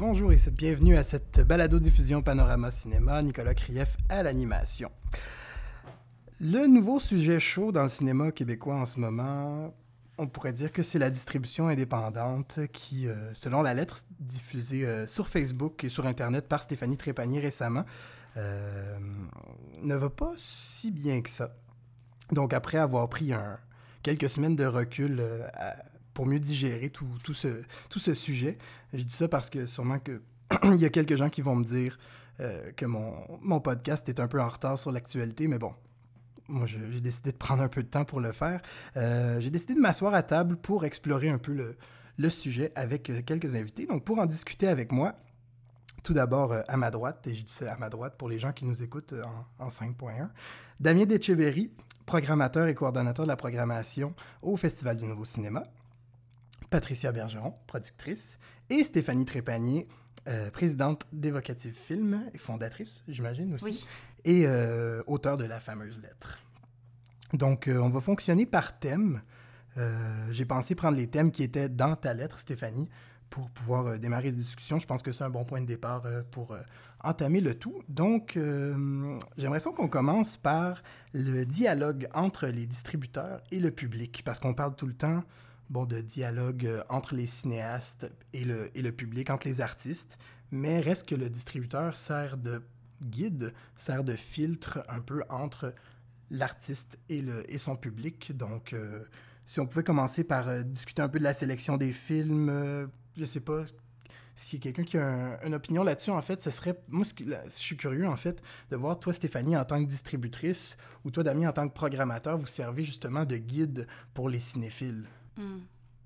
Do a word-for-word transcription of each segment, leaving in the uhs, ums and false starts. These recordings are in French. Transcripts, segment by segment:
Bonjour et bienvenue à cette balado-diffusion Panorama Cinéma, Nicolas Krief à l'animation. Le nouveau sujet chaud dans le cinéma québécois en ce moment, on pourrait dire que c'est la distribution indépendante qui, euh, selon la lettre diffusée euh, sur Facebook et sur Internet par Stéphanie Trépanier récemment, euh, ne va pas si bien que ça. Donc après avoir pris un, quelques semaines de recul euh, à, pour mieux digérer tout, tout, ce, tout ce sujet, je dis ça parce que sûrement que il y a quelques gens qui vont me dire euh, que mon, mon podcast est un peu en retard sur l'actualité, mais bon, moi, je, j'ai décidé de prendre un peu de temps pour le faire. Euh, j'ai décidé de m'asseoir à table pour explorer un peu le, le sujet avec quelques invités. Donc, pour en discuter avec moi, tout d'abord, euh, à ma droite, et je dis ça à ma droite pour les gens qui nous écoutent en, en cinq point un, Damien Descheverry, programmateur et coordonnateur de la programmation au Festival du Nouveau Cinéma, Patricia Bergeron, productrice, et Stéphanie Trépanier, euh, présidente d'Évocative Film et fondatrice, j'imagine aussi, oui. et euh, auteur de la fameuse lettre. Donc, euh, on va fonctionner par thème. Euh, j'ai pensé prendre les thèmes qui étaient dans ta lettre, Stéphanie, pour pouvoir euh, démarrer la discussion. Je pense que c'est un bon point de départ euh, pour euh, entamer le tout. Donc, euh, j'aimerais ça qu'on commence par le dialogue entre les distributeurs et le public, parce qu'on parle tout le temps bon, de dialogue euh, entre les cinéastes et le, et le public, entre les artistes, mais reste que le distributeur sert de guide, sert de filtre un peu entre l'artiste et, le, et son public. Donc, euh, si on pouvait commencer par euh, discuter un peu de la sélection des films, euh, je sais pas, s'il y a quelqu'un qui a un, une opinion là-dessus, en fait, ce serait... Moi, ce, là, je suis curieux, en fait, de voir toi, Stéphanie, en tant que distributrice, ou toi, Damien, en tant que programmateur, vous servez justement de guide pour les cinéphiles. Mm.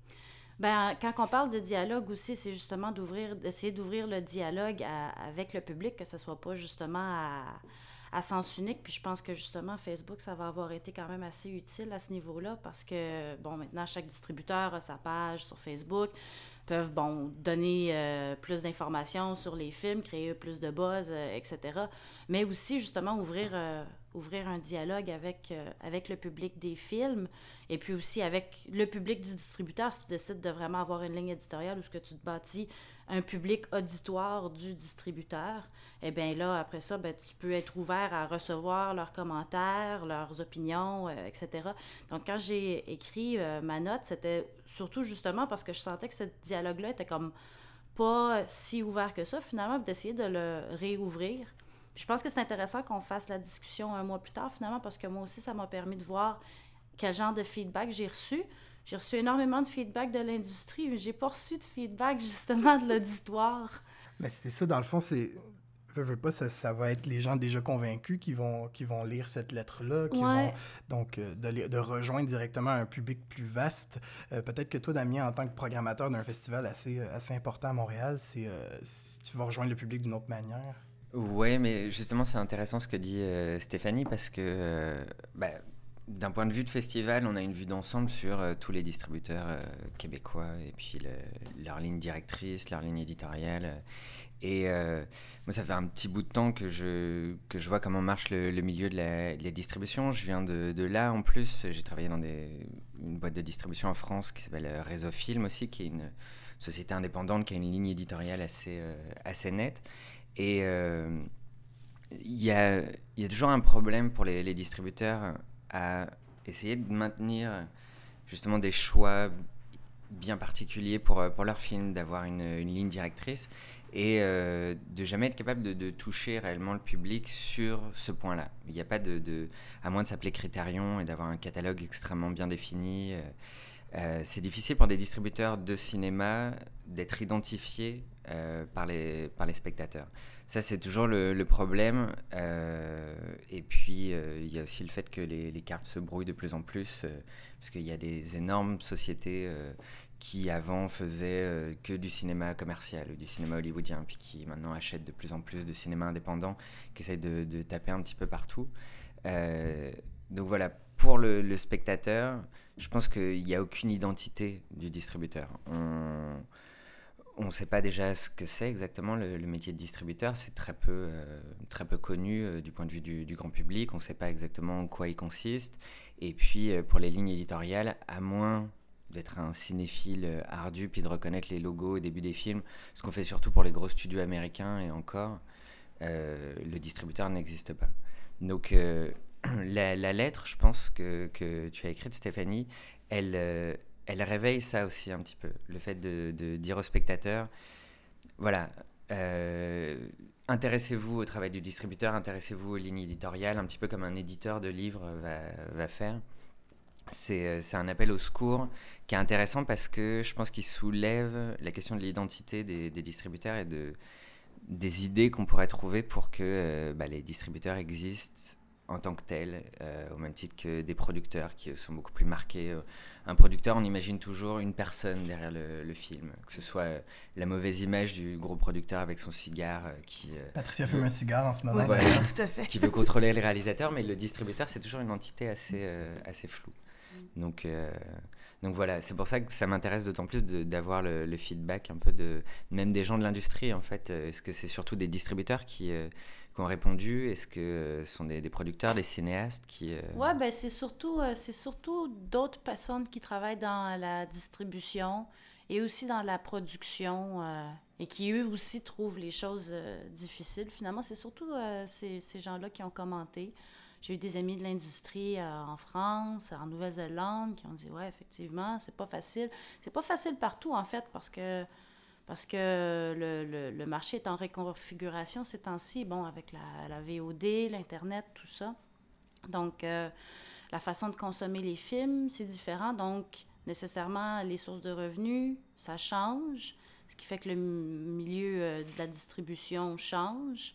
Ben, quand on parle de dialogue aussi, c'est justement d'ouvrir, d'essayer d'ouvrir le dialogue à, avec le public, que ce ne soit pas justement à, à sens unique. Puis je pense que justement, Facebook, ça va avoir été quand même assez utile à ce niveau-là parce que, bon, maintenant, chaque distributeur a sa page sur Facebook, peuvent, bon, donner euh, plus d'informations sur les films, créer plus de buzz, euh, et cetera. Mais aussi, justement, ouvrir, euh, ouvrir un dialogue avec, euh, avec le public des films et puis aussi avec le public du distributeur si tu décides de vraiment avoir une ligne éditoriale où ce que tu te bâtis un public auditoire du distributeur, eh bien là, après ça, ben, tu peux être ouvert à recevoir leurs commentaires, leurs opinions, euh, et cetera. Donc, quand j'ai écrit euh, ma note, c'était surtout justement parce que je sentais que ce dialogue-là était comme pas si ouvert que ça, finalement, d'essayer de le réouvrir. Puis je pense que c'est intéressant qu'on fasse la discussion un mois plus tard, finalement, parce que moi aussi, ça m'a permis de voir quel genre de feedback j'ai reçu. J'ai reçu énormément de feedback de l'industrie, mais j'ai pas reçu de feedback, justement, de l'auditoire. Mais c'est ça, dans le fond, c'est... Veux, veux pas, ça, ça va être les gens déjà convaincus qui vont, qui vont lire cette lettre-là, qui Ouais. vont donc euh, de, de rejoindre directement un public plus vaste. Euh, peut-être que toi, Damien, en tant que programmateur d'un festival assez, assez important à Montréal, c'est, euh, si tu vas rejoindre le public d'une autre manière. Ouais, mais justement, c'est intéressant ce que dit euh, Stéphanie parce que... Euh, bah, d'un point de vue de festival, on a une vue d'ensemble sur euh, tous les distributeurs euh, québécois et puis le, leur ligne directrice, leur ligne éditoriale. Et euh, moi, ça fait un petit bout de temps que je, que je vois comment marche le, le milieu de la, de la distribution. Je viens de, de là en plus. J'ai travaillé dans des, une boîte de distribution en France qui s'appelle Réseau Film aussi, qui est une société indépendante qui a une ligne éditoriale assez, euh, assez nette. Et il euh, y, a, y a toujours un problème pour les, les distributeurs à essayer de maintenir justement des choix bien particuliers pour, pour leur film, d'avoir une, une ligne directrice et euh, de jamais être capable de, de toucher réellement le public sur ce point-là. Il n'y a pas de, de... À moins de s'appeler Critérion et d'avoir un catalogue extrêmement bien défini, euh, euh, c'est difficile pour des distributeurs de cinéma d'être identifiés euh, par, les, par les spectateurs. Ça, c'est toujours le, le problème. Euh, et puis, euh, il y a aussi le fait que les, les cartes se brouillent de plus en plus, euh, parce qu'il y a des énormes sociétés euh, qui, avant, faisaient euh, que du cinéma commercial, du cinéma hollywoodien, puis qui, maintenant, achètent de plus en plus de cinéma indépendant, qui essayent de, de taper un petit peu partout. Euh, donc voilà, pour le, le spectateur, je pense qu'il n'y a aucune identité du distributeur. On... On ne sait pas déjà ce que c'est exactement le, le métier de distributeur, c'est très peu, euh, très peu connu euh, du point de vue du, du grand public, on ne sait pas exactement en quoi il consiste. Et puis euh, pour les lignes éditoriales, à moins d'être un cinéphile ardu, puis de reconnaître les logos au début des films, ce qu'on fait surtout pour les gros studios américains, et encore, euh, le distributeur n'existe pas. Donc, euh, la, la lettre, je pense, que, que tu as écrite, Stéphanie, elle, euh, elle réveille ça aussi un petit peu, le fait de, de dire aux spectateurs, voilà, euh, intéressez-vous au travail du distributeur, intéressez-vous aux lignes éditoriales, un petit peu comme un éditeur de livres va, va faire. C'est, c'est un appel au secours qui est intéressant parce que je pense qu'il soulève la question de l'identité des, des distributeurs et de, des idées qu'on pourrait trouver pour que euh, bah, les distributeurs existent en tant que tels, euh, au même titre que des producteurs qui sont beaucoup plus marqués. Un producteur, on imagine toujours une personne derrière le, le film, que ce soit euh, la mauvaise image du gros producteur avec son cigare euh, qui... Euh, Patricia fume un cigare en ce moment. Ouais, voilà, tout à fait. Qui veut contrôler le réalisateur, mais le distributeur, c'est toujours une entité assez, euh, assez floue. Donc, euh, donc voilà, c'est pour ça que ça m'intéresse d'autant plus de, d'avoir le, le feedback un peu de même des gens de l'industrie en fait. Est-ce que c'est surtout des distributeurs qui, euh, qui ont répondu? Est-ce que euh, ce sont des, des producteurs, des cinéastes qui... Euh... Ouais, ben c'est surtout, euh, c'est surtout d'autres personnes qui travaillent dans la distribution et aussi dans la production euh, et qui eux aussi trouvent les choses euh, difficiles. Finalement, c'est surtout euh, ces, ces gens-là qui ont commenté. J'ai eu des amis de l'industrie euh, en France, en Nouvelle-Zélande, qui ont dit « Ouais, effectivement, c'est pas facile. » C'est pas facile partout, en fait, parce que, parce que le, le, le marché est en reconfiguration ces temps-ci, bon, avec la, la V O D, l'Internet, tout ça. Donc, euh, la façon de consommer les films, c'est différent. Donc, nécessairement, les sources de revenus, ça change, ce qui fait que le milieu euh, de la distribution change.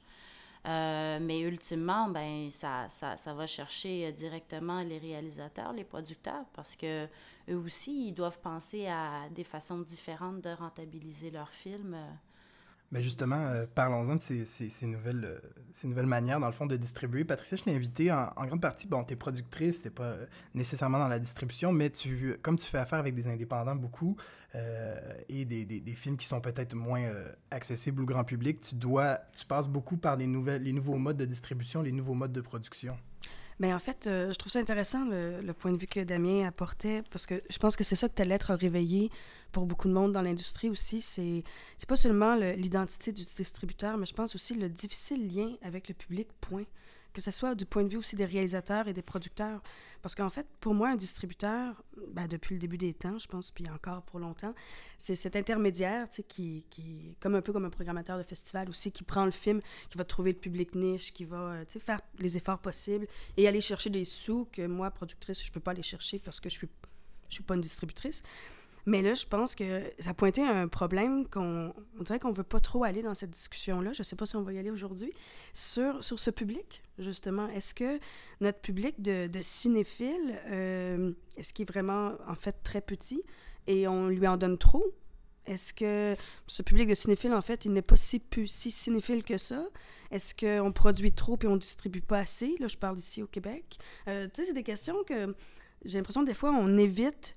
Euh, mais ultimement, ben, ça, ça, ça va chercher directement les réalisateurs, les producteurs, parce que eux aussi, ils doivent penser à des façons différentes de rentabiliser leurs films. Ben justement, euh, parlons-en de ces, ces, ces, nouvelles, euh, ces nouvelles manières, dans le fond, de distribuer. Patricia, je t'ai invitée en, en grande partie, bon, t'es productrice, t'es pas euh, nécessairement dans la distribution, mais tu, comme tu fais affaire avec des indépendants beaucoup, euh, et des, des, des films qui sont peut-être moins euh, accessibles au grand public, tu dois, tu passes beaucoup par les, nouvelles, les nouveaux modes de distribution, les nouveaux modes de production. Bien, en fait, euh, je trouve ça intéressant, le, le point de vue que Damien apportait, parce que je pense que c'est ça que ta lettre a réveillé pour beaucoup de monde dans l'industrie aussi. C'est, c'est pas seulement le, l'identité du distributeur, mais je pense aussi le difficile lien avec le public, point. Que ce soit du point de vue aussi des réalisateurs et des producteurs. Parce qu'en fait, pour moi, un distributeur, ben, depuis le début des temps, je pense, puis encore pour longtemps, c'est cet intermédiaire, tu sais, qui, qui, comme un peu comme un programmateur de festival aussi, qui prend le film, qui va trouver le public niche, qui va, tu sais, faire les efforts possibles et aller chercher des sous que moi, productrice, je peux pas aller chercher parce que je suis, je suis pas une distributrice. Mais là, je pense que ça a pointé un problème qu'on... On dirait qu'on ne veut pas trop aller dans cette discussion-là. Je ne sais pas si on va y aller aujourd'hui. Sur, sur ce public, justement. Est-ce que notre public de, de cinéphiles, euh, est-ce qu'il est vraiment, en fait, très petit et on lui en donne trop? Est-ce que ce public de cinéphiles, en fait, il n'est pas si, si cinéphile que ça? Est-ce qu'on produit trop et on ne distribue pas assez? Là, je parle ici au Québec. Euh, tu sais, c'est des questions que j'ai l'impression que des fois, on évite...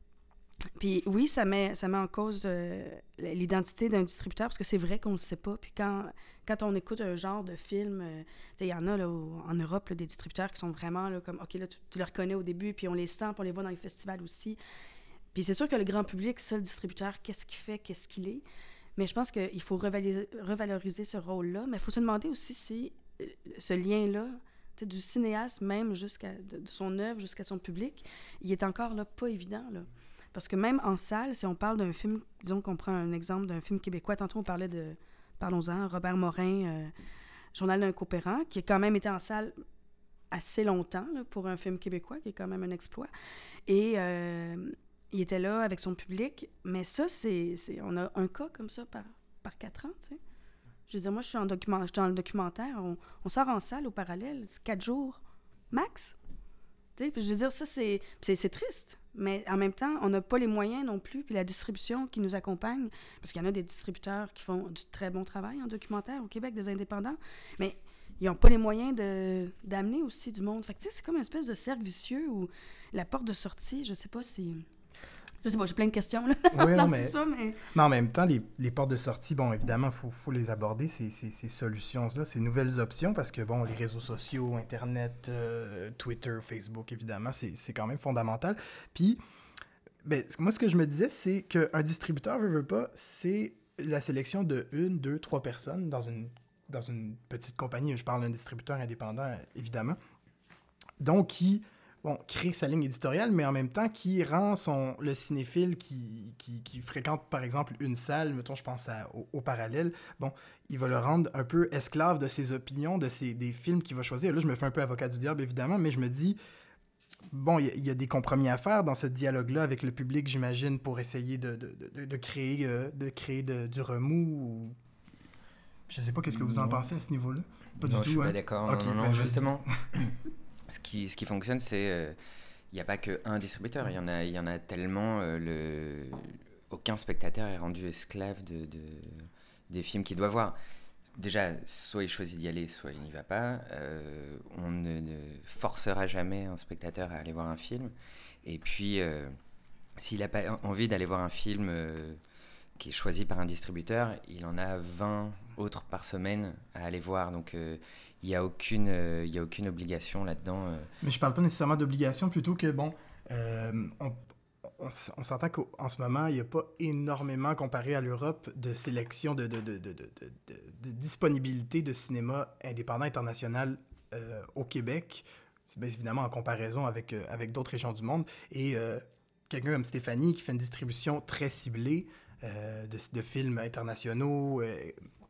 Puis oui, ça met, ça met en cause euh, l'identité d'un distributeur, parce que c'est vrai qu'on ne le sait pas. Puis quand, quand on écoute un genre de film, euh, il y en a là, au, en Europe là, des distributeurs qui sont vraiment là, comme, OK, là, tu, tu les reconnais au début, puis on les sent, puis on les voit dans les festivals aussi. Puis c'est sûr que le grand public, ça, le distributeur, qu'est-ce qu'il fait, qu'est-ce qu'il est. Mais je pense qu'il faut revaloriser, revaloriser ce rôle-là. Mais il faut se demander aussi si euh, ce lien-là, du cinéaste même, jusqu'à, de, de son œuvre jusqu'à son public, il est encore là, pas évident, là. Parce que même en salle, si on parle d'un film, disons qu'on prend un exemple d'un film québécois, tantôt on parlait de, parlons-en, Robert Morin, euh, Journal d'un coopérant, qui a quand même été en salle assez longtemps là, pour un film québécois, qui est quand même un exploit. Et euh, il était là avec son public, mais ça, c'est, c'est on a un cas comme ça par, par quatre ans, tu sais. Je veux dire, moi, je suis, en document, je suis dans le documentaire, on, on sort en salle au parallèle, c'est quatre jours, max. Tu sais, je veux dire, ça, c'est, c'est, c'est triste. Mais en même temps, on n'a pas les moyens non plus, puis la distribution qui nous accompagne, parce qu'il y en a des distributeurs qui font du très bon travail en documentaire au Québec, des indépendants, mais ils n'ont pas les moyens de, d'amener aussi du monde. Fait que tu sais, c'est comme une espèce de cercle vicieux où la porte de sortie, je sais pas si... Je sais pas, j'ai plein de questions là, oui, dans non, mais, tout ça, mais... mais en même temps, les, les portes de sortie, bon, évidemment, il faut, faut les aborder, ces, ces, ces solutions-là, ces nouvelles options, parce que, bon, les réseaux sociaux, Internet, euh, Twitter, Facebook, évidemment, c'est, c'est quand même fondamental. Puis, Ben, moi, ce que je me disais, c'est qu'un distributeur, veut, veut pas, c'est la sélection de une, deux, trois personnes dans une, dans une petite compagnie. Je parle d'un distributeur indépendant, évidemment. Donc, qui bon, crée sa ligne éditoriale, mais en même temps, qui rend son, le cinéphile qui, qui, qui fréquente, par exemple, une salle, mettons, je pense à, au, au Parallèle, bon, il va le rendre un peu esclave de ses opinions, de ses, des films qu'il va choisir. Là, je me fais un peu avocat du diable, évidemment, mais je me dis... Bon, il y, y a des compromis à faire dans ce dialogue-là avec le public, j'imagine, pour essayer de, de, de, de créer, euh, de créer de, du remous. Ou... Je sais pas, qu'est-ce que vous en non. pensez à ce niveau-là? Pas non, du je tout, suis hein? pas d'accord. Okay, non, non, ben, non justement, ce qui, ce qui fonctionne, c'est... Il euh, n'y a pas qu'un distributeur. Il y en a, y en a tellement... Euh, le... Aucun spectateur est rendu esclave de, de, des films qu'il doit voir. Déjà, soit il choisit d'y aller, soit il n'y va pas. Euh, on ne, ne forcera jamais un spectateur à aller voir un film. Et puis, euh, s'il n'a pas envie d'aller voir un film euh, qui est choisi par un distributeur, il en a vingt autres par semaine à aller voir. Donc, il euh, n'y a aucune, euh, y a aucune obligation là-dedans. Euh. Mais je parle pas nécessairement d'obligation, plutôt que, bon, euh, on, on, on s'entend qu'en ce moment, il n'y a pas énormément, comparé à l'Europe, de sélection de, de, de, de, de, de, de disponibilité de cinéma indépendant international euh, au Québec. C'est bien évidemment en comparaison avec, euh, avec d'autres régions du monde. Et euh, quelqu'un comme Stéphanie qui fait une distribution très ciblée euh, de, de films internationaux euh,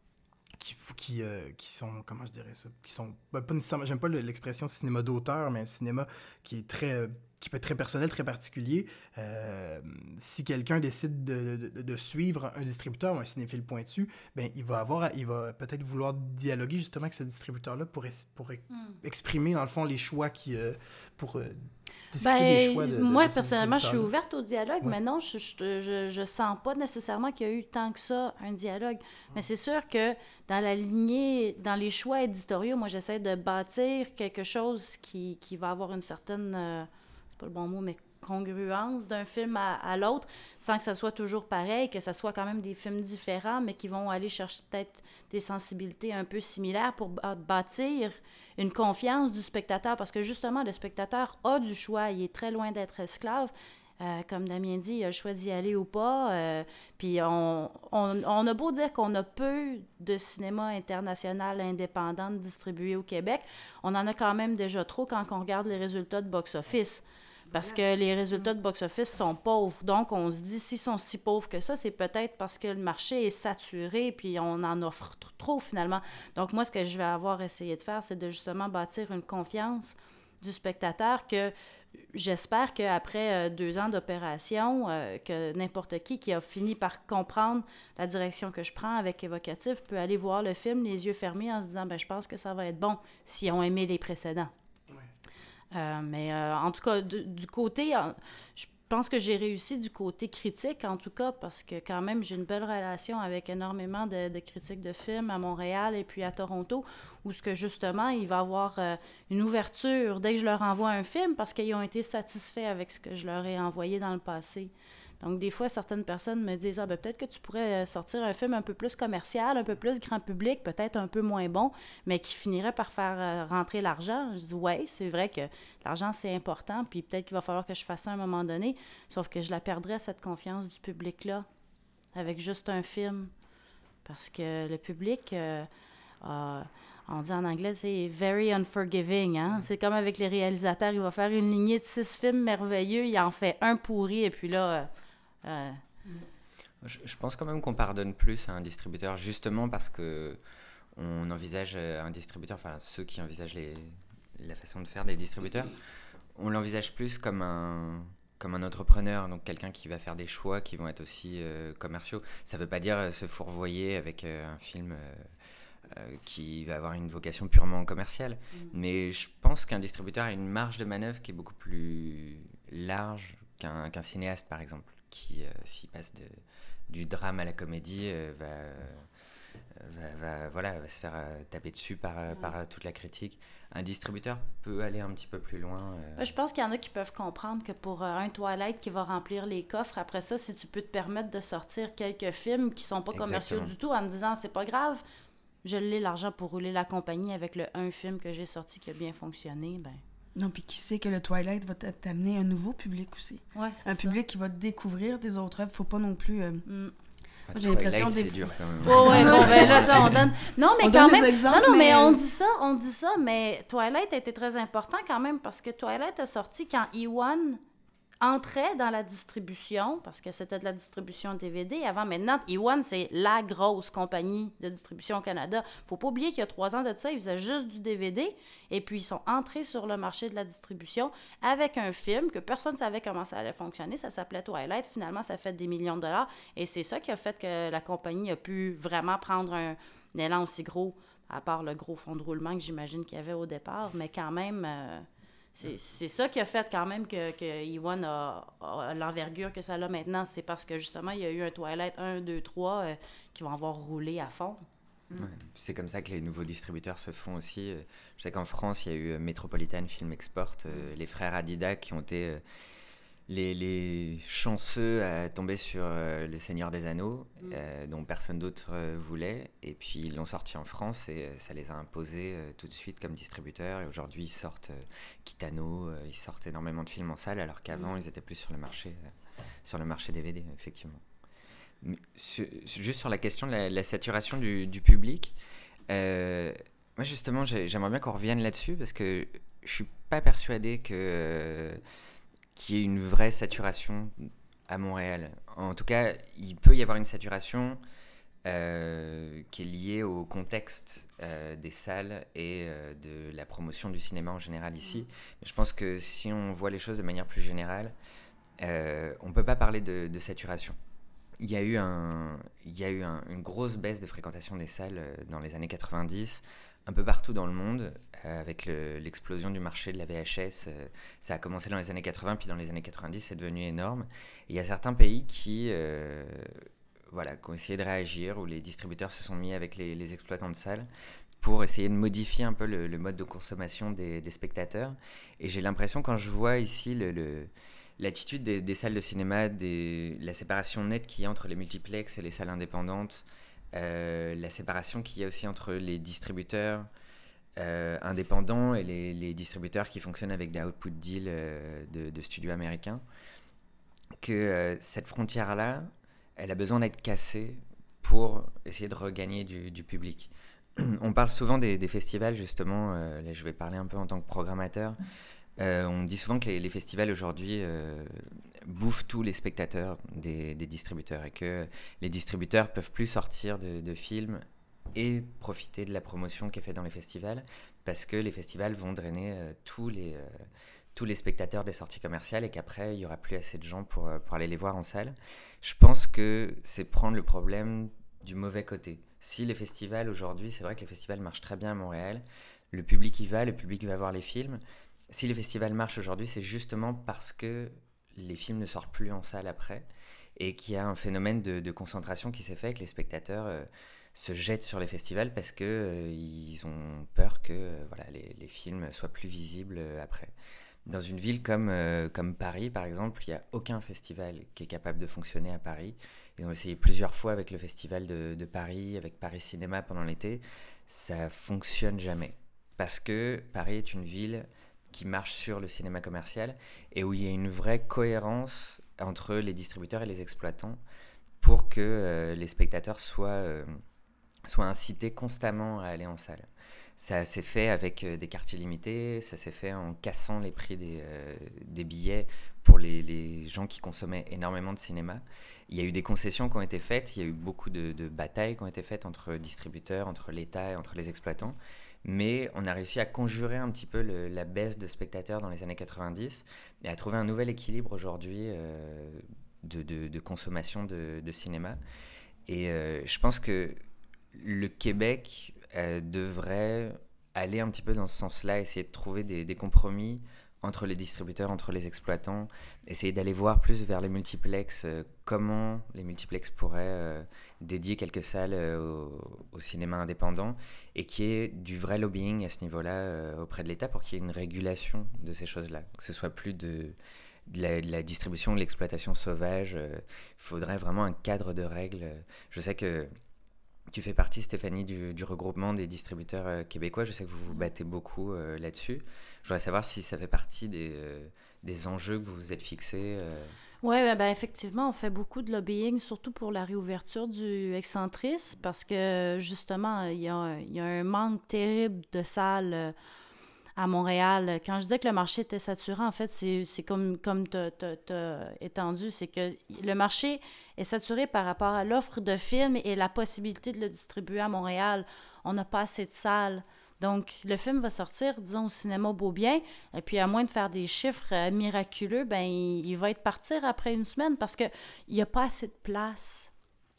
qui, qui, euh, qui sont, comment je dirais ça, qui sont, ben, pas nécessairement, j'aime pas l'expression cinéma d'auteur, mais un cinéma qui est très... Euh, qui peut être très personnel, très particulier. Euh, si quelqu'un décide de, de, de suivre un distributeur ou un cinéphile pointu, ben, il va avoir, il va peut-être vouloir dialoguer justement avec ce distributeur-là pour, pour mm. exprimer, dans le fond, les choix qui... Euh, pour euh, discuter ben, des choix de, de moi, de personnellement, je suis ouverte au dialogue, ouais. mais non, je, je, je, je sens pas nécessairement qu'il y a eu tant que ça un dialogue. Mm. Mais c'est sûr que dans la lignée, dans les choix éditoriaux, moi, j'essaie de bâtir quelque chose qui, qui va avoir une certaine... Euh, pas le bon mot, mais congruence d'un film à, à l'autre, sans que ça soit toujours pareil, que ça soit quand même des films différents, mais qui vont aller chercher peut-être des sensibilités un peu similaires pour bâtir une confiance du spectateur, parce que justement, le spectateur a du choix, il est très loin d'être esclave. Euh, comme Damien dit, il a le choix d'y aller ou pas. Euh, puis on, on, on a beau dire qu'on a peu de cinéma international indépendant distribué au Québec, on en a quand même déjà trop quand on regarde les résultats de box-office. Parce que les résultats de box-office sont pauvres. Donc, on se dit, s'ils sont si pauvres que ça, c'est peut-être parce que le marché est saturé puis on en offre t- trop, finalement. Donc, moi, ce que je vais avoir essayé de faire, c'est de justement bâtir une confiance du spectateur que j'espère qu'après euh, deux ans d'opération, euh, que n'importe qui qui a fini par comprendre la direction que je prends avec Évocatif peut aller voir le film les yeux fermés en se disant, ben je pense que ça va être bon s'ils ont aimé les précédents. Euh, mais euh, en tout cas, de, du côté, euh, je pense que j'ai réussi du côté critique, en tout cas, parce que quand même, j'ai une belle relation avec énormément de, de critiques de films à Montréal et puis à Toronto, où ce que justement, il va y avoir euh, une ouverture dès que je leur envoie un film, parce qu'ils ont été satisfaits avec ce que je leur ai envoyé dans le passé. Donc, des fois, certaines personnes me disent « Ah, ben peut-être que tu pourrais sortir un film un peu plus commercial, un peu plus grand public, peut-être un peu moins bon, mais qui finirait par faire euh, rentrer l'argent. » Je dis « Ouais, c'est vrai que l'argent, c'est important, puis peut-être qu'il va falloir que je fasse ça à un moment donné, sauf que je la perdrais, cette confiance du public-là, avec juste un film. Parce que le public... Euh, euh, on dit en anglais, c'est « very unforgiving ». Hein? C'est comme avec les réalisateurs, il va faire une lignée de six films merveilleux, il en fait un pourri, et puis là... Euh, euh... Je, je pense quand même qu'on pardonne plus à un distributeur, justement parce que on envisage un distributeur, enfin ceux qui envisagent les, la façon de faire des distributeurs, on l'envisage plus comme un... comme un entrepreneur, donc quelqu'un qui va faire des choix qui vont être aussi euh, commerciaux. Ça ne veut pas dire euh, se fourvoyer avec euh, un film... Euh, Euh, qui va avoir une vocation purement commerciale. Mmh. Mais je pense qu'un distributeur a une marge de manœuvre qui est beaucoup plus large qu'un, qu'un cinéaste, par exemple, qui, euh, s'il passe de, du drame à la comédie, euh, va, euh, va, va, voilà, va se faire euh, taper dessus par, euh, mmh. par euh, toute la critique. Un distributeur peut aller un petit peu plus loin. Euh... Je pense qu'il y en a qui peuvent comprendre que pour euh, un Twilight qui va remplir les coffres, après ça, si tu peux te permettre de sortir quelques films qui ne sont pas Exactement. commerciaux du tout, en me disant « c'est pas grave », je l'ai l'argent pour rouler la compagnie avec le un film que j'ai sorti qui a bien fonctionné, ben. Non, puis qui sait que le Twilight va t'amener un nouveau public aussi. Ouais, un ça. public qui va découvrir des autres œuvres. Faut pas non plus... Euh... Mm. Ah, J'ai l'impression Twilight, des c'est dur quand même. Oh, ouais, bon, ben là, t'sais, on donne. Non, mais On quand donne même. des exemples, non, non, mais... mais- on dit ça, on dit ça, mais Twilight a été très important quand même parce que Twilight a sorti quand Ewan entrait dans la distribution, parce que c'était de la distribution D V D avant. Maintenant, Ewan, c'est la grosse compagnie de distribution au Canada. Faut pas oublier qu'il y a trois ans de ça, ils faisaient juste du D V D, et puis ils sont entrés sur le marché de la distribution avec un film que personne ne savait comment ça allait fonctionner. Ça s'appelait Twilight. Finalement, ça a fait des millions de dollars, et c'est ça qui a fait que la compagnie a pu vraiment prendre un, un élan aussi gros, à part le gros fonds de roulement que j'imagine qu'il y avait au départ, mais quand même... Euh, C'est, c'est ça qui a fait quand même que, que Ewan a, a l'envergure que ça a maintenant. C'est parce que justement, il y a eu un Twilight un, deux, trois euh, qui vont avoir roulé à fond. Ouais, c'est comme ça que les nouveaux distributeurs se font aussi. Je sais qu'en France, il y a eu Metropolitan Film Export, euh, les frères Adidas qui ont été euh, les, les chanceux à tomber sur euh, Le Seigneur des Anneaux, mm. euh, dont personne d'autre euh, voulait. Et puis ils l'ont sorti en France et euh, ça les a imposés euh, tout de suite comme distributeurs. Et aujourd'hui, ils sortent euh, Kitano, euh, ils sortent énormément de films en salle, alors qu'avant, mm. ils étaient plus sur le marché, euh, sur le marché D V D, effectivement. Mais, sur, juste sur la question de la, la saturation du, du public, euh, moi justement, j'ai, j'aimerais bien qu'on revienne là-dessus parce que je suis pas persuadé que... Euh, qu'il y ait une vraie saturation à Montréal. En tout cas, il peut y avoir une saturation euh, qui est liée au contexte euh, des salles et euh, de la promotion du cinéma en général ici. Mais je pense que si on voit les choses de manière plus générale, euh, on ne peut pas parler de, de saturation. Il y a eu, un, il y a eu un, une grosse baisse de fréquentation des salles euh, dans les années quatre-vingt-dix, un peu partout dans le monde, euh, avec le, l'explosion du marché de la V H S. Euh, ça a commencé dans les années quatre-vingts, puis dans les années quatre-vingt-dix, c'est devenu énorme. Et il y a certains pays qui, euh, voilà, qui ont essayé de réagir, où les distributeurs se sont mis avec les, les exploitants de salles pour essayer de modifier un peu le, le mode de consommation des, des spectateurs. Et j'ai l'impression, quand je vois ici le... le l'attitude des, des salles de cinéma, des, la séparation nette qu'il y a entre les multiplex et les salles indépendantes, euh, la séparation qu'il y a aussi entre les distributeurs euh, indépendants et les, les distributeurs qui fonctionnent avec des output deals euh, de, de studios américains, que euh, cette frontière-là, elle a besoin d'être cassée pour essayer de regagner du, du public. On parle souvent des, des festivals, justement, euh, là je vais parler un peu en tant que programmateur. Euh, on dit souvent que les, les festivals aujourd'hui euh, bouffent tous les spectateurs des, des distributeurs et que les distributeurs peuvent plus sortir de, de films et profiter de la promotion qui est faite dans les festivals parce que les festivals vont drainer euh, tous, les, euh, tous les spectateurs des sorties commerciales et qu'après il n'y aura plus assez de gens pour, pour aller les voir en salle. Je pense que c'est prendre le problème du mauvais côté. Si les festivals aujourd'hui, c'est vrai que les festivals marchent très bien à Montréal, le public y va, le public va voir les films. Si les festivals marchent aujourd'hui, c'est justement parce que les films ne sortent plus en salle après et qu'il y a un phénomène de, de concentration qui s'est fait, que les spectateurs euh, se jettent sur les festivals parce qu'ils euh, ont peur que euh, voilà, les, les films soient plus visibles euh, après. Dans une ville comme, euh, comme Paris, par exemple, il n'y a aucun festival qui est capable de fonctionner à Paris. Ils ont essayé plusieurs fois avec le festival de, de Paris, avec Paris Cinéma pendant l'été. Ça ne fonctionne jamais parce que Paris est une ville qui marche sur le cinéma commercial et où il y a une vraie cohérence entre les distributeurs et les exploitants pour que euh, les spectateurs soient, euh, soient incités constamment à aller en salle. Ça s'est fait avec euh, des quartiers limités, ça s'est fait en cassant les prix des, euh, des billets pour les, les gens qui consommaient énormément de cinéma. Il y a eu des concessions qui ont été faites, il y a eu beaucoup de, de batailles qui ont été faites entre distributeurs, entre l'État et entre les exploitants. Mais on a réussi à conjurer un petit peu le, la baisse de spectateurs dans les années quatre-vingt-dix et à trouver un nouvel équilibre aujourd'hui euh, de, de, de consommation de, de cinéma. Et euh, je pense que le Québec euh, devrait aller un petit peu dans ce sens-là, essayer de trouver des, des compromis entre les distributeurs, entre les exploitants, essayer d'aller voir plus vers les multiplex, euh, comment les multiplex pourraient euh, dédier quelques salles euh, au, au cinéma indépendant et qu'il y ait du vrai lobbying à ce niveau-là euh, auprès de l'État pour qu'il y ait une régulation de ces choses-là, que ce soit plus de, de, la, de la distribution, de l'exploitation sauvage. Il euh, faudrait vraiment un cadre de règles. Je sais que tu fais partie, Stéphanie, du, du regroupement des distributeurs euh, québécois. Je sais que vous vous battez beaucoup euh, là-dessus. Je voudrais savoir si ça fait partie des, euh, des enjeux que vous vous êtes fixés. Euh... Oui, ben, effectivement, on fait beaucoup de lobbying, surtout pour la réouverture du Excentris, parce que justement, il y a, il y a un manque terrible de salles euh, à Montréal. Quand je disais que le marché était saturé, en fait, c'est, c'est comme, comme tu as étendu, c'est que le marché est saturé par rapport à l'offre de films et la possibilité de le distribuer à Montréal. On n'a pas assez de salles. Donc, le film va sortir, disons, au cinéma Beaubien, et puis à moins de faire des chiffres euh, miraculeux, ben il, il va être partir après une semaine parce qu'il n'y a pas assez de place.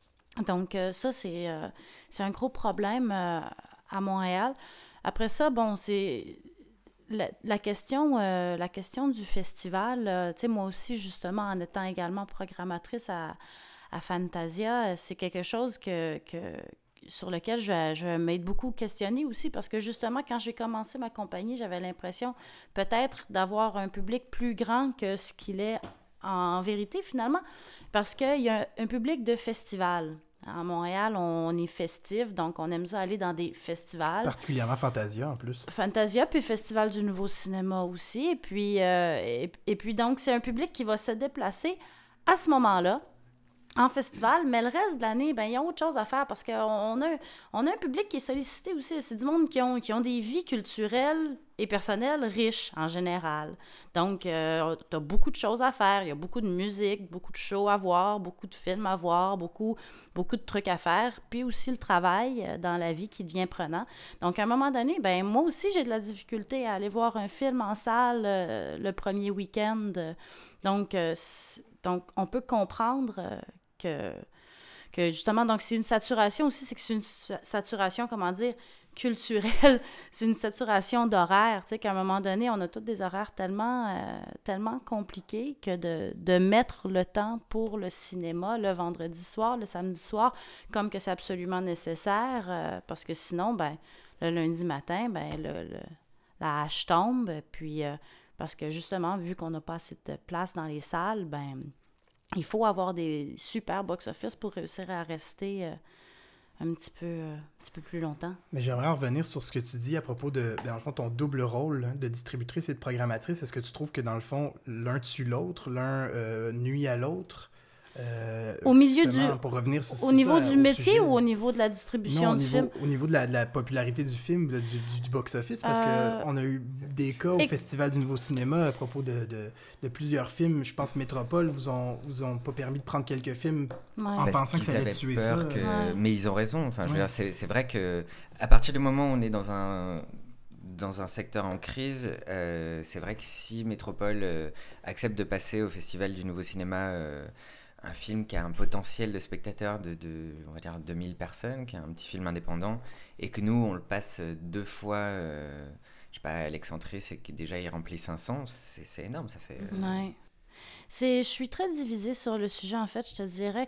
Donc, euh, ça, c'est, euh, c'est un gros problème euh, à Montréal. Après ça, bon, c'est... La, la, question, euh, la question du festival, euh, tu sais, moi aussi, justement, en étant également programmatrice à, à Fantasia, c'est quelque chose que, que, sur lequel je, je m'aide beaucoup questionner aussi, parce que justement, quand j'ai commencé ma compagnie, j'avais l'impression peut-être d'avoir un public plus grand que ce qu'il est en vérité, finalement, parce qu'il y a un, un public de festival. À Montréal, on est festif, donc on aime ça aller dans des festivals. Particulièrement Fantasia, en plus. Fantasia, puis Festival du Nouveau Cinéma aussi. Et puis, euh, et, et puis donc, c'est un public qui va se déplacer à ce moment-là, en festival, mais le reste de l'année, ben il y a autre chose à faire parce qu'on a, on a un public qui est sollicité aussi. C'est du monde qui ont, qui ont des vies culturelles et personnelles riches en général. Donc, euh, tu as beaucoup de choses à faire. Il y a beaucoup de musique, beaucoup de shows à voir, beaucoup de films à voir, beaucoup, beaucoup de trucs à faire. Puis aussi le travail dans la vie qui devient prenant. Donc, à un moment donné, ben moi aussi, j'ai de la difficulté à aller voir un film en salle euh, le premier week-end. Donc, euh, donc, on peut comprendre euh, que, que, justement, donc c'est une saturation aussi, c'est que c'est une saturation, comment dire, culturelle. C'est une saturation d'horaire, tu sais, qu'à un moment donné, on a tous des horaires tellement, euh, tellement compliqués que de, de mettre le temps pour le cinéma le vendredi soir, le samedi soir, comme que c'est absolument nécessaire, euh, parce que sinon, ben le lundi matin, ben le, le, la hache tombe, puis... Euh, parce que justement, vu qu'on n'a pas assez de place dans les salles, ben il faut avoir des super box-office pour réussir à rester euh, un petit peu, euh, un petit peu plus longtemps. Mais j'aimerais revenir sur ce que tu dis à propos de, dans le fond, ton double rôle hein, de distributrice et de programmatrice. Est-ce que tu trouves que, dans le fond, l'un tue l'autre, l'un euh, nuit à l'autre? Euh, au milieu du... Pour revenir sur, au niveau ça, du au métier sujet, ou au niveau de la distribution non, au du niveau, film? Au niveau de la, de la popularité du film, du, du, du box-office, parce euh... qu'on a eu des cas au Et... Festival du Nouveau Cinéma à propos de, de, de plusieurs films. Je pense Métropole vous ont, vous ont pas permis de prendre quelques films ouais. en parce pensant que ça allait tuer ça. Que... Ouais. Mais ils ont raison. Enfin, je ouais. veux dire, c'est, c'est vrai qu'à partir du moment où on est dans un... dans un secteur en crise, euh, c'est vrai que si Métropole euh, accepte de passer au Festival du Nouveau Cinéma euh, un film qui a un potentiel de spectateurs de, de on va dire deux mille personnes, qui est un petit film indépendant, et que nous, on le passe deux fois, euh, je sais pas, à l'Excentris, et que déjà il remplit cinq cents, c'est, c'est énorme, ça fait... Euh... Ouais. C'est, je suis très divisée sur le sujet, en fait. Je te dirais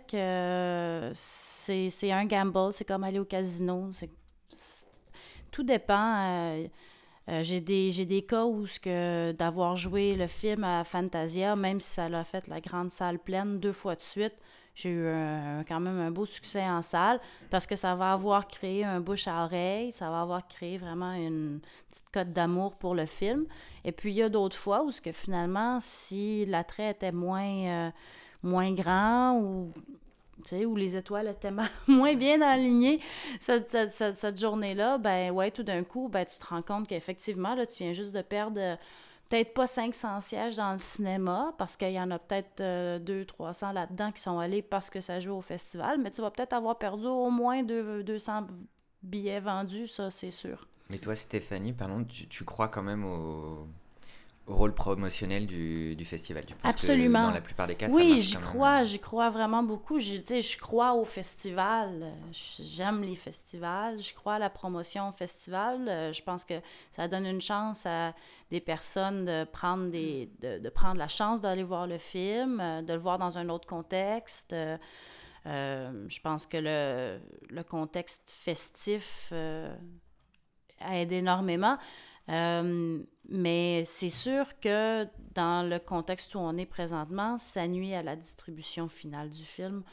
que c'est, c'est un gamble, c'est comme aller au casino. C'est, c'est, tout dépend... Euh, Euh, j'ai, des, j'ai des cas où ce que d'avoir joué le film à Fantasia, même si ça l'a fait la grande salle pleine deux fois de suite, j'ai eu un, quand même un beau succès en salle parce que ça va avoir créé un bouche à oreille, ça va avoir créé vraiment une petite cote d'amour pour le film. Et puis il y a d'autres fois où ce que finalement, si l'attrait était moins, euh, moins grand ou... tu sais, où les étoiles étaient moins bien alignées cette, cette, cette, cette journée-là, ben ouais, tout d'un coup, ben tu te rends compte qu'effectivement, là, tu viens juste de perdre euh, peut-être pas cinq cents sièges dans le cinéma, parce qu'il y en a peut-être euh, deux cents, trois cents là-dedans qui sont allés parce que ça joue au festival, mais tu vas peut-être avoir perdu au moins deux cents billets vendus, ça, c'est sûr. Mais toi, Stéphanie, pardon, tu, tu crois quand même au... au rôle promotionnel du, du festival. Tu penses Absolument. Que dans la plupart des cas, oui, ça marche j'y quand crois, même. j'y crois vraiment beaucoup. Je, je crois au festival. J'aime les festivals. Je crois à la promotion au festival. Je pense que ça donne une chance à des personnes de prendre, des, de, de prendre la chance d'aller voir le film, de le voir dans un autre contexte. Euh, je pense que le, le contexte festif euh, aide énormément. Euh, mais c'est sûr que dans le contexte où on est présentement, ça nuit à la distribution finale du film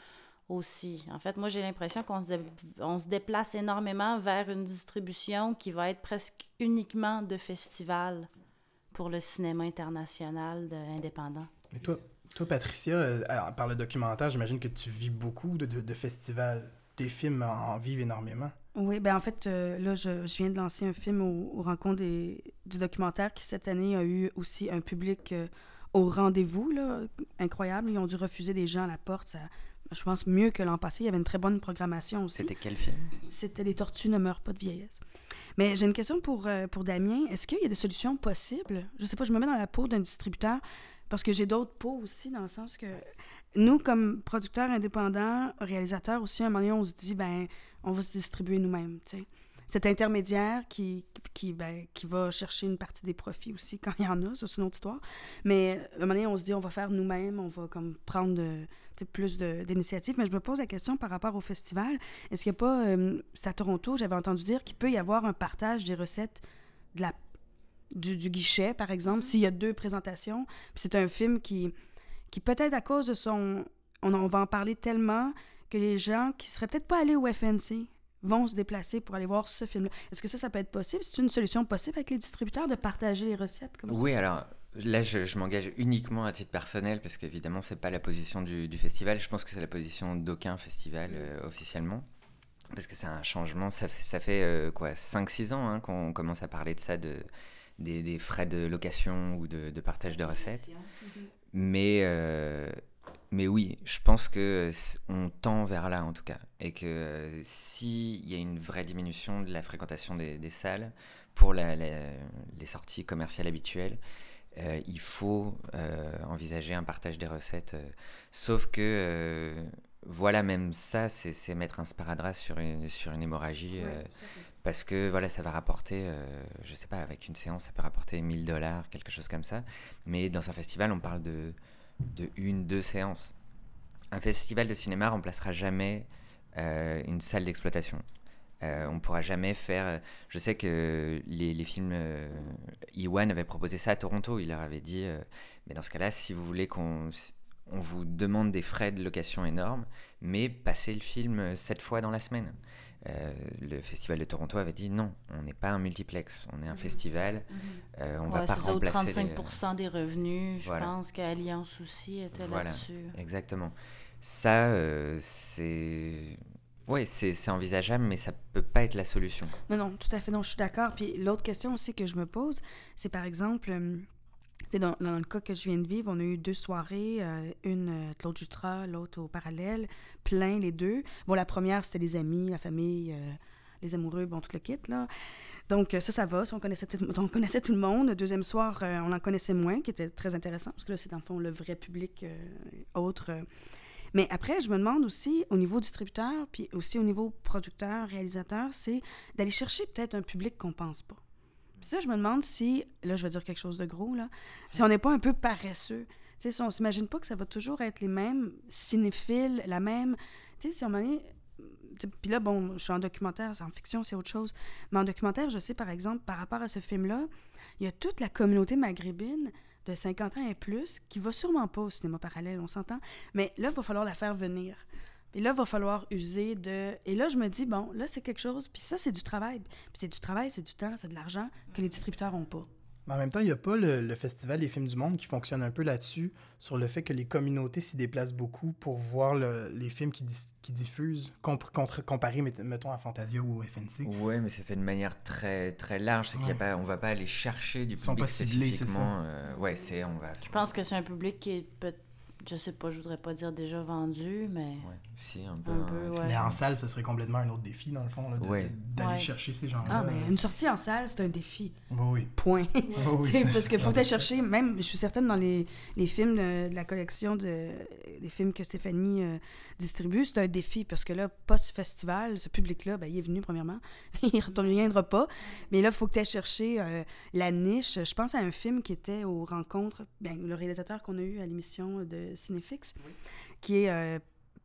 aussi. En fait, moi, j'ai l'impression qu'on se, dé- on se déplace énormément vers une distribution qui va être presque uniquement de festivals pour le cinéma international de, indépendant. Mais toi, toi Patricia, euh, alors, par le documentaire, j'imagine que tu vis beaucoup de, de, de festivals. Tes films en, en vivent énormément. Oui, ben en fait, euh, là, je, je viens de lancer un film au, au rencontre des, du documentaire qui, cette année, a eu aussi un public euh, au rendez-vous, là, incroyable. Ils ont dû refuser des gens à la porte. Ça, je pense mieux que l'an passé. Il y avait une très bonne programmation aussi. C'était quel film? C'était Les tortues ne meurent pas de vieillesse. Mais j'ai une question pour, euh, pour Damien. Est-ce qu'il y a des solutions possibles? Je sais pas, je me mets dans la peau d'un distributeur parce que j'ai d'autres peaux aussi, dans le sens que nous, comme producteurs indépendants, réalisateurs aussi, à un moment donné, on se dit, ben, on va se distribuer nous-mêmes, tu sais. Cet intermédiaire qui, qui, ben, qui va chercher une partie des profits aussi, quand il y en a, ça, c'est une autre histoire. Mais à un moment donné, on se dit, on va faire nous-mêmes, on va comme prendre de, plus de, d'initiatives. Mais je me pose la question par rapport au festival. Est-ce qu'il n'y a pas, euh, c'est à Toronto, j'avais entendu dire qu'il peut y avoir un partage des recettes de la, du, du guichet, par exemple, s'il y a deux présentations. Puis c'est un film qui, qui peut-être à cause de son... On, on va en parler tellement que les gens qui seraient peut-être pas allés au F N C vont se déplacer pour aller voir ce film-là. Est-ce que ça, ça peut être possible? C'est une solution possible avec les distributeurs de partager les recettes comme ça? Oui, alors là, je, je m'engage uniquement à titre personnel parce qu'évidemment, c'est pas la position du, du festival. Je pense que c'est la position d'aucun festival euh, officiellement. Parce que c'est un changement. Ça fait, ça fait euh, quoi, cinq six ans hein, qu'on commence à parler de ça, de, des, des frais de location ou de, de partage de recettes. Mm-hmm. Mais... Euh, Mais oui, je pense qu'on tend vers là en tout cas. Et que euh, s'il y a une vraie diminution de la fréquentation des, des salles pour la, la, les sorties commerciales habituelles, euh, il faut euh, envisager un partage des recettes. Euh, sauf que, euh, voilà, même ça, c'est, c'est mettre un sparadrap sur une, sur une hémorragie. Euh, ouais, parce que voilà, ça va rapporter, euh, je sais pas, avec une séance, ça peut rapporter mille dollars, quelque chose comme ça. Mais dans un festival, on parle de... de une, deux séances. Un festival de cinéma remplacera jamais euh, une salle d'exploitation. Euh, on ne pourra jamais faire... Je sais que les, les films... Euh, Iwan avait proposé ça à Toronto. Il leur avait dit, euh, mais dans ce cas-là, si vous voulez qu'on on vous demande des frais de location énormes, mais passez le film sept fois dans la semaine. Euh, le Festival de Toronto avait dit non, on n'est pas un multiplex, on est un mmh. festival, mmh. Euh, on ne ouais, va pas remplacer... trente-cinq pour cent les... des revenus, je voilà. pense qu'Alliance aussi était voilà. là-dessus. Exactement. Ça, euh, c'est... Oui, c'est, c'est envisageable, mais ça ne peut pas être la solution. Non, non, tout à fait, non, je suis d'accord. Puis l'autre question aussi que je me pose, c'est par exemple... Euh, Dans, dans le cas que je viens de vivre, on a eu deux soirées, euh, une euh, Claude Jutras, l'autre au Parallèle, plein les deux. Bon, la première, c'était les amis, la famille, euh, les amoureux, bon, tout le kit, là. Donc, ça, ça va, ça, on, connaissait tout, on connaissait tout le monde. Le deuxième soir, euh, on en connaissait moins, qui était très intéressant, parce que là, c'est dans le fond le vrai public euh, autre. Euh. Mais après, je me demande aussi, au niveau distributeur, puis aussi au niveau producteur, réalisateur, c'est d'aller chercher peut-être un public qu'on pense pas. Puis ça, je me demande si, là, je vais dire quelque chose de gros, là, si on n'est pas un peu paresseux. Tu sais, si on s'imagine pas que ça va toujours être les mêmes cinéphiles, la même... Tu sais, si on m'en est... Puis là, bon, je suis en documentaire, c'est en fiction, c'est autre chose. Mais en documentaire, je sais, par exemple, par rapport à ce film-là, il y a toute la communauté maghrébine de cinquante ans et plus qui va sûrement pas au cinéma parallèle, on s'entend. Mais là, il va falloir la faire venir. Et là, il va falloir user de... Et là, je me dis, bon, là, c'est quelque chose... Puis ça, c'est du travail. Puis c'est du travail, c'est du temps, c'est de l'argent que les distributeurs n'ont pas. Mais en même temps, il n'y a pas le, le Festival des films du monde qui fonctionne un peu là-dessus, sur le fait que les communautés s'y déplacent beaucoup pour voir le, les films qui, dis, qui diffusent, comp- contre, comparé, mettons, à Fantasia ou au F N C. Oui, mais c'est fait de manière très, très large. C'est ouais. qu'il y a pas, on ne va pas aller chercher du Ils public sont pas ciblés, c'est ça. Euh, ouais, c'est, on va... Je pense que c'est un public qui est peut-être... Je sais pas, je voudrais pas dire déjà vendu, mais... Ouais, si, un peu. Un peu ouais. Mais en salle, ce serait complètement un autre défi, dans le fond, là, de, ouais. d'aller ouais. chercher ces gens-là. Ah, mais une sortie en salle, c'est un défi. Oui, oui. Point. Oui, oui, parce qu'il faut aller chercher, même, je suis certaine, dans les, les films de, de la collection, de, les films que Stéphanie euh, distribue, c'est un défi, parce que là, post-festival, ce public-là, ben, il est venu, premièrement, il ne reviendra pas, mais là, il faut que tu ailles chercher euh, la niche. Je pense à un film qui était aux rencontres, ben, le réalisateur qu'on a eu à l'émission de Cinéfix, oui. qui est euh,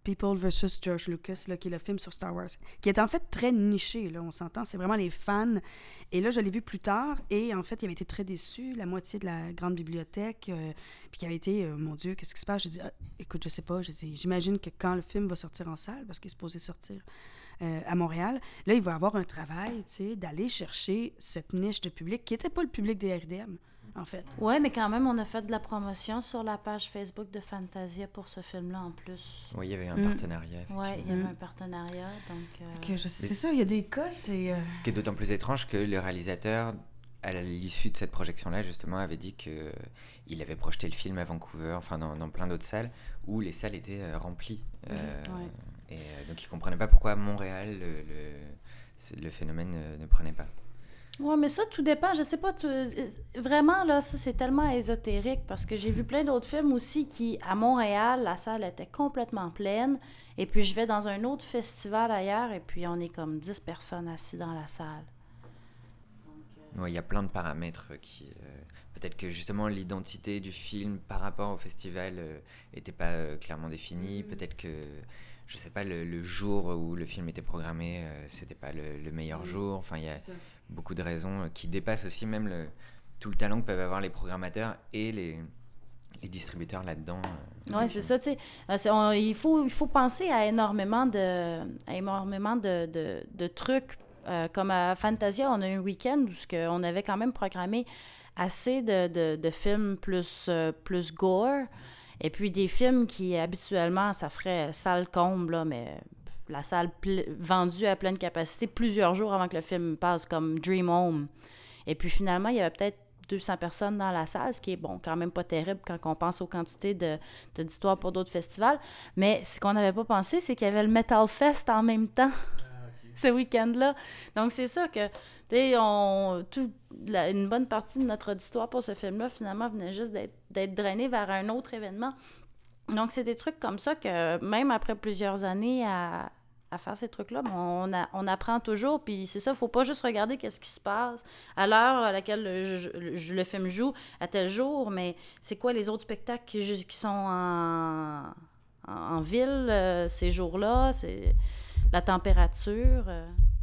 People versus George Lucas, là, qui est le film sur Star Wars, qui est en fait très niché, là, on s'entend, c'est vraiment les fans. Et là, je l'ai vu plus tard, et en fait, il avait été très déçu, la moitié de la grande bibliothèque, euh, puis il avait été, euh, mon Dieu, qu'est-ce qui se passe? J'ai dit, ah, écoute, je sais pas, j'ai dit, j'imagine que quand le film va sortir en salle, parce qu'il est supposé sortir euh, à Montréal, là, il va avoir un travail, tu sais, d'aller chercher cette niche de public, qui n'était pas le public des R D M, en fait. Oui, mais quand même, on a fait de la promotion sur la page Facebook de Fantasia pour ce film-là, en plus. Oui, il y avait un Mm. partenariat. Oui, il y avait Mm. un partenariat, donc... euh, Ok, je- c'est ça, il y a des cas, c'est... euh, Ce qui est d'autant plus étrange que le réalisateur, à l'issue de cette projection-là, justement, avait dit qu'il avait projeté le film à Vancouver, enfin dans, dans plein d'autres salles, où les salles étaient euh, remplies. Euh, ouais. Et euh, donc il ne comprenait pas pourquoi à Montréal, le, le, le phénomène ne, ne prenait pas. Oui, mais ça, tout dépend. Je sais pas, tu... vraiment, là, ça, c'est tellement ésotérique parce que j'ai vu plein d'autres films aussi qui, à Montréal, la salle était complètement pleine. Et puis, je vais dans un autre festival ailleurs et puis on est comme dix personnes assises dans la salle. Ouais, il y a plein de paramètres qui... Euh, peut-être que justement l'identité du film par rapport au festival n'était pas euh, clairement définie. Mm. Peut-être que, je sais pas, le, le jour où le film était programmé, euh, c'était pas le, le meilleur mm. jour. Enfin, il y a beaucoup de raisons qui dépassent aussi même le, tout le talent que peuvent avoir les programmateurs et les, les distributeurs là-dedans. Euh, oui, c'est ça, tu sais. On, il, faut, il faut penser à énormément de, à énormément de, de, de trucs. Euh, comme à Fantasia, on a eu un week-end où on avait quand même programmé assez de, de, de films plus, euh, plus gore. Et puis des films qui, habituellement, ça ferait salle comble, là, mais la salle ple- vendue à pleine capacité plusieurs jours avant que le film passe, comme Dream Home. Et puis finalement, il y avait peut-être deux cents personnes dans la salle, ce qui est, bon, quand même pas terrible quand on pense aux quantités de, de, d'histoires pour d'autres festivals. Mais ce qu'on n'avait pas pensé, c'est qu'il y avait le Metal Fest en même temps. Ce week-end-là. Donc, c'est sûr que, tu sais, on, tout, la, une bonne partie de notre auditoire pour ce film-là, finalement, venait juste d'être, d'être drainée vers un autre événement. Donc, c'est des trucs comme ça que, même après plusieurs années à, à faire ces trucs-là, on, a, on apprend toujours. Puis, c'est ça, il ne faut pas juste regarder qu'est-ce qui se passe à l'heure à laquelle le, je, le film joue, à tel jour, mais c'est quoi les autres spectacles qui, qui sont en, en, en ville euh, ces jours-là, c'est... la température. Euh...